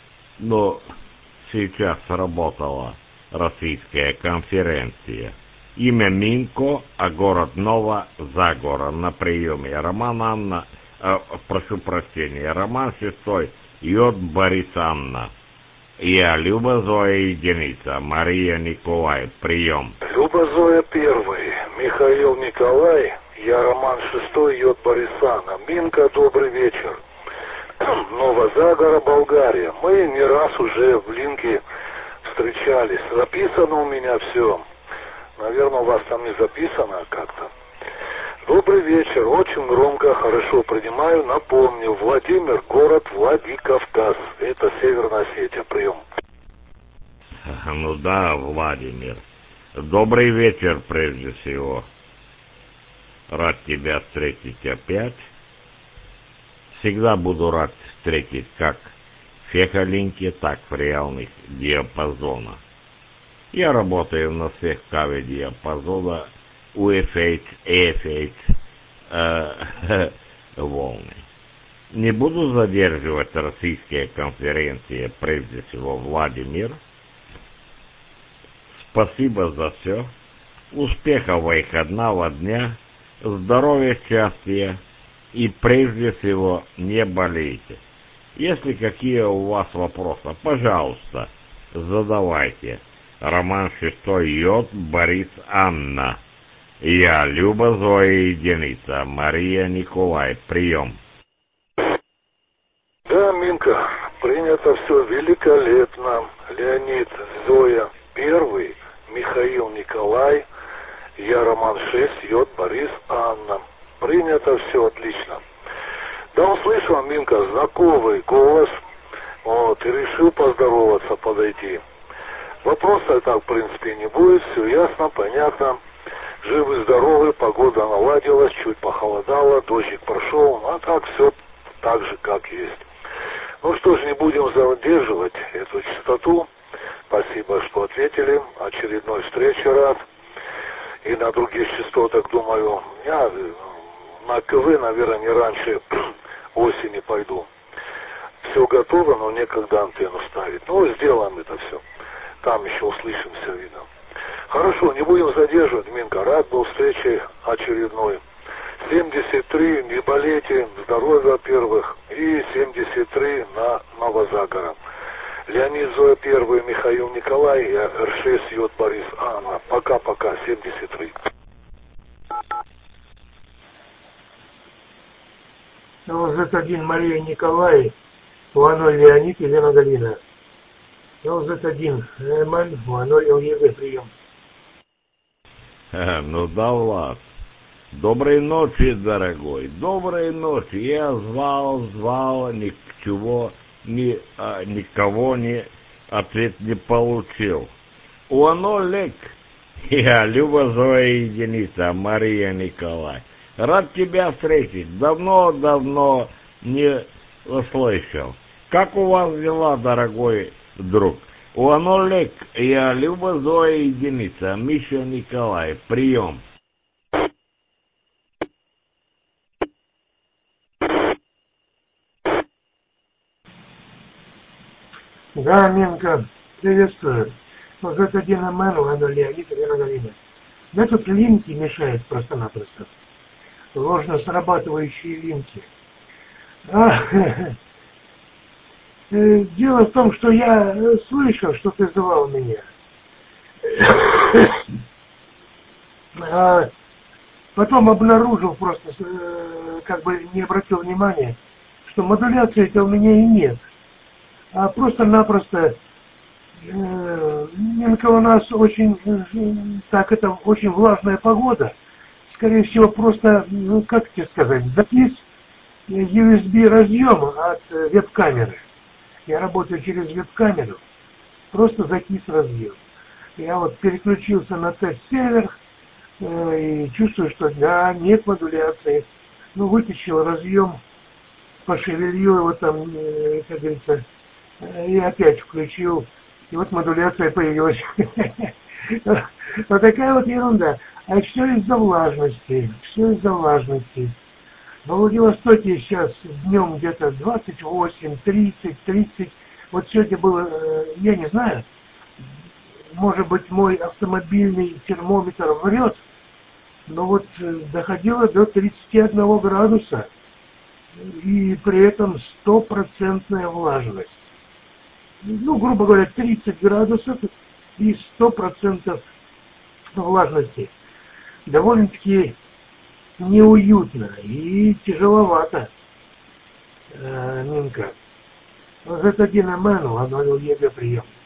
G: но сейчас работала российская конференция. Имя Минко, а город Новозагора. На приеме. Роман Анна, э, прошу прощения, Роман шестой, Йод Борис Анна. Я Люба Зоя единица, Мария Николай, прием.
D: Люба Зоя первый, Михаил Николай, я Роман шестой, Йод Борис Анна. Минка, добрый вечер. Новозагора, Болгария. Мы не раз уже в линке встречались. Записано у меня все. Наверное, у вас там не записано как-то. Добрый вечер. Очень громко, хорошо принимаю. Напомню, Владимир, город Владикавказ. Это Северная Осетия. Прием.
G: Ну да, Владимир. Добрый вечер, прежде всего. Рад тебя встретить опять. Всегда буду рад встретить как в фехолинке, так в реальных диапазонах. Я работаю на всех каве диапазона ю эф эйч, и эф эйч э, волны. Не буду задерживать российские конференции, прежде всего, Владимир. Спасибо за все. Успехов выходного дня, здоровья, счастья и, прежде всего, не болейте. Если какие у вас вопросы, пожалуйста, задавайте. Роман шестой, Йод Борис Анна. Я Люба Зоя единица, Мария Николай, прием.
D: Да, Минка, принято все великолепно. Леонид Зоя первый, Михаил Николай, я Роман шесть, Йод Борис Анна. Принято все отлично. Да, услышал, Минка, знакомый голос, вот, и решил поздороваться, подойти. Вопроса так, в принципе, не будет, все ясно, понятно. Живы, здоровы, погода наладилась, чуть похолодало, дождик прошел, а так все так же, как есть. Ну что ж, не будем задерживать эту частоту. Спасибо, что ответили. Очередной встрече рад. И на других частотах, думаю, я на КВ, наверное, не раньше осени пойду. Все готово, но некогда антенну ставить. Ну, сделаем это все. Там еще услышимся, видно. Хорошо, не будем задерживать, Минка. Рад был встрече очередной. семьдесят три, не болейте, здоровья, во-первых. И семьдесят три на Новозагора. Леонид Зоя первый, Михаил Николай, я эр шесть, Йод Борис Анна. Пока-пока, семьдесят три.
J: ЛЗ один Мария Николай, ноль Леонид, Елена Галина. ЛЗ один Эмаль, ноль ЛЕГ, прием.
G: Ну да, Влад. Доброй ночи, дорогой. Доброй ночи. Я звал, звал, ничего, ни, а, никого не, ответ не получил. Уанолек. Я Люба Зоя единица, Мария Николай. Рад тебя встретить. Давно-давно не услышал. Как у вас дела, дорогой друг? Уанолек, я Люба Зоя единица, Миша Николай, прием.
J: Да, Минка, приветствую. Вот это один МН, ноль Леонид, Елена Галина. Да тут линки мешают просто-напросто. Ложно срабатывающие линки. А, дело в том, что я слышал, что ты звал меня. А потом обнаружил просто, как бы не обратил внимания, что модуляции-то у меня и нет. А просто-напросто Минка, у нас очень, так это, очень влажная погода. Скорее всего, просто, ну, как тебе сказать, закис ю эс би разъем от веб-камеры. Я работаю через веб-камеру, просто закис разъем. Я вот переключился на тест-сервер э, и чувствую, что да, нет модуляции. Ну, вытащил разъем, пошевелил его там, э, как говорится, э, и опять включил. И вот модуляция появилась. Вот такая вот ерунда. А все из-за влажности. Все из-за влажности. Во Владивостоке сейчас днем где-то двадцать восемь, тридцать, тридцать. Вот сегодня было, я не знаю, может быть, мой автомобильный термометр врет, но вот доходило до тридцати одного градуса, и при этом стопроцентная влажность. Ну, грубо говоря, тридцать градусов и сто процентов влажности. Довольно-таки неуютно и тяжеловато, э, Нинка. За это один мене, а на ЕГЭ прием.